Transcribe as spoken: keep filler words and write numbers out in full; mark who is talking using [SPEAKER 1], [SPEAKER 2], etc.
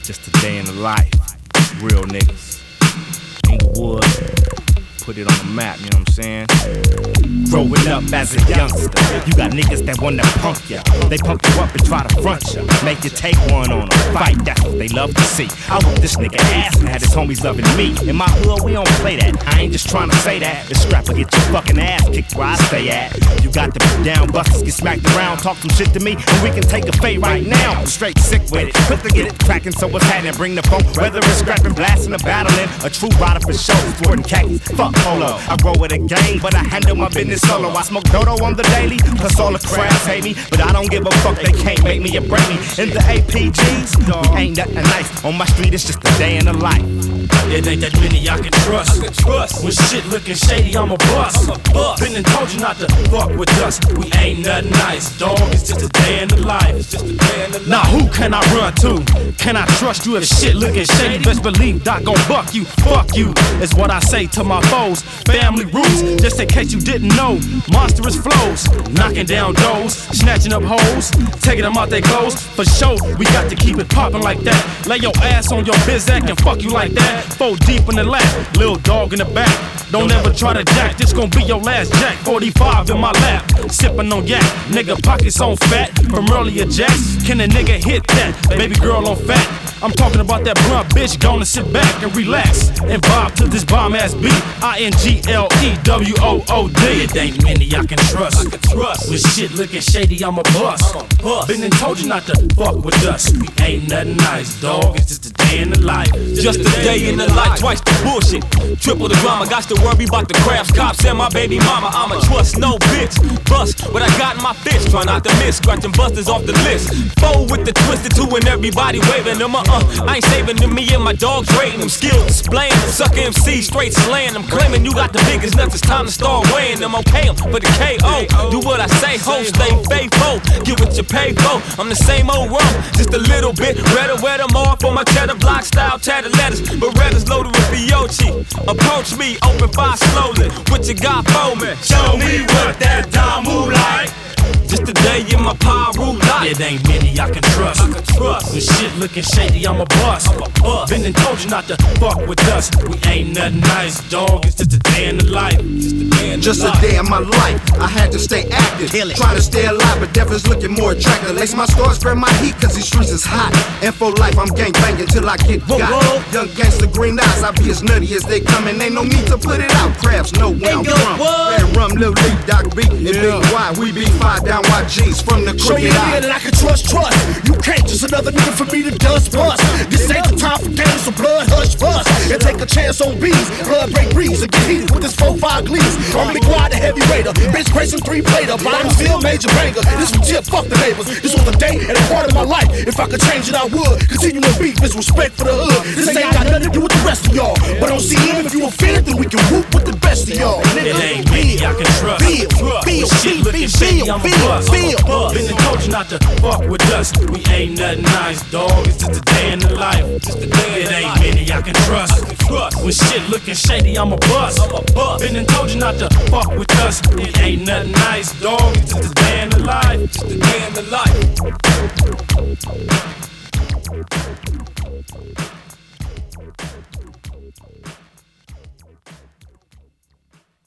[SPEAKER 1] Just a day in the life. Real niggas. Inglewood. Put it on the map, you know what I'm saying? Growing up as a youngster, you got niggas that wanna punk ya. They pump you up and try to front ya. Make you take one on a fight, that's what they love to see. I whoop this nigga ass and had his homies loving me. In my hood, we don't play that. I ain't just trying to say that. The scrapper get your fucking ass kicked where I stay at. You got to be down, busters get smacked around. Talk some shit to me, and we can take a fade right now. I'm straight sick with it, quick to get it cracking. So what's happening? Bring the phone, whether it's scrapping, blasting, or battling. A true rider for show, sporting khakis. Fuck polo. I grow with a gang, but I handle my business solo. I smoke dodo on the daily, plus all the crabs hate me. But I don't give a fuck, they can't make me or break me. In the A P Gs, we ain't nothing nice. On my street, it's just a day in the life.
[SPEAKER 2] It ain't that many I can trust. I can trust. When shit looking shady, I'm a bust. I'm a bust. Been and told you not to fuck with us. We ain't nothing nice, dog. It's just a day in the life. It's just a day in the life. Now who can I run to? Can I trust you if shit looking shady? Best believe Doc gon' buck you. Fuck you is what I say to my foes. Family roots, just in case you didn't know. Monstrous flows, knocking down doors, snatching up hoes, taking them out their clothes. For sure, we got to keep it poppin' like that. Lay your ass on your bizac and fuck you like that. Four deep in the lap, little dog in the back. Don't ever try to jack, this gon' be your last jack. forty-five in my lap, sippin' on yak. Nigga pockets on fat, from earlier jacks. Can a nigga hit that? Baby girl on fat. I'm talking about that blunt bitch, gonna sit back and relax and vibe to this bomb ass beat. I N G L E W O O D. It ain't many I can trust. I can trust. With shit looking shady, I'm a bust. I'm a bust. Been and told you not to fuck with us. We ain't nothing nice, dog. It's just a day in the life.
[SPEAKER 3] Just a day in the life, twice the bullshit. Triple the drama, got to worry about the crabs, cops, and my baby mama. I'ma trust no bitch. Bust what I got in my fist. Try not to miss, scratching busters off the list. Four with the twisted two and everybody waving them. Uh, I ain't saving them, me and my dogs rating them. Skills displaying them, sucker M C straight slaying them. Claiming you got the biggest nuts, it's time to start weighing them. Okay, I'm for the K O. Do what I say, ho, stay faithful. Get what you pay for. I'm the same old rum, just a little bit redder. Wear them off on my cheddar block style tatted letters. Berettas loaded with Fiochi. Approach me, open fire slowly. What you got for me?
[SPEAKER 2] Show me what that dime move like.
[SPEAKER 3] Just a day in my Pyru life.
[SPEAKER 2] It ain't many I can trust. I can trust. When shit looking shady, I'm a bust. I'm a bust. Been and told you not to fuck with us. We ain't nothing nice, dog. It's just a day in the life. Just a day in
[SPEAKER 4] Just
[SPEAKER 2] the
[SPEAKER 4] a
[SPEAKER 2] life.
[SPEAKER 4] day in my life. I had to stay active. Try to stay alive, but death is looking more attractive. Lace my stars, spread my heat, cause these streets is hot. And for life, I'm gang banging till I get
[SPEAKER 3] Whoa,
[SPEAKER 4] got.
[SPEAKER 3] whoa.
[SPEAKER 4] Young gangster, green eyes, I be as nutty as they come. And ain't no need to put it out. Crabs know when I'm
[SPEAKER 3] go,
[SPEAKER 4] from.
[SPEAKER 3] what?
[SPEAKER 4] Red rum, Lil Lee, Doc B, and Big Y. We be five down Y Gs from the
[SPEAKER 5] Show you
[SPEAKER 4] crooked
[SPEAKER 5] a
[SPEAKER 4] eye.
[SPEAKER 5] nigga that I can trust, trust. You can't, just another nigga for me to dust bust. This ain't the time for games, so blood hush bust. And take a chance on bees, blood break breeze, and get heated with this four five glees. I'm the quad, the heavy raider, bitch Grayson three plater, bottom field major banger. This one tip, fuck the neighbors. This was a day and a part of my life. If I could change it, I would. Continue to beef, is respect for the hood. This ain't got nothing to do with the rest of y'all. But on C M, if you offended, then we can whoop with the best of y'all.
[SPEAKER 2] It ain't many I can trust.
[SPEAKER 5] Feel, feel,
[SPEAKER 2] Shit looking shady, I'm a bust. Been and told you not to fuck with us. We ain't nothing nice, dog. It's just a day in the life. Just a day in the life. It ain't many I can trust. I can trust. When shit looking shady, I'm a bust. I'm a bust. Been and told you not to fuck with us. It ain't nothing nice, dog. It's just a day in the life. Just a day in the life.